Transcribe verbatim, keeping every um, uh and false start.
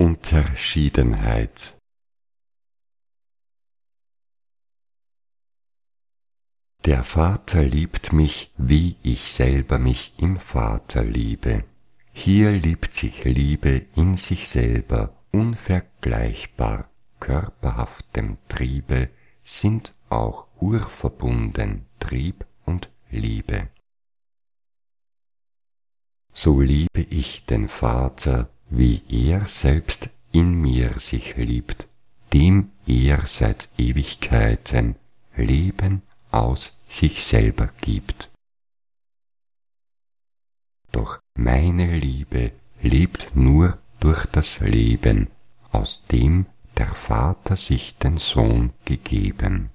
Unterschiedenheit. Der Vater liebt mich, wie ich selber mich im Vater liebe. Hier liebt sich Liebe in sich selber, unvergleichbar, körperhaftem Triebe sind auch urverbunden Trieb und Liebe. So liebe ich den Vater, wie er selbst in mir sich liebt, dem er seit Ewigkeiten Leben aus sich selber gibt. Doch meine Liebe lebt nur durch das Leben, aus dem der Vater sich den Sohn gegeben.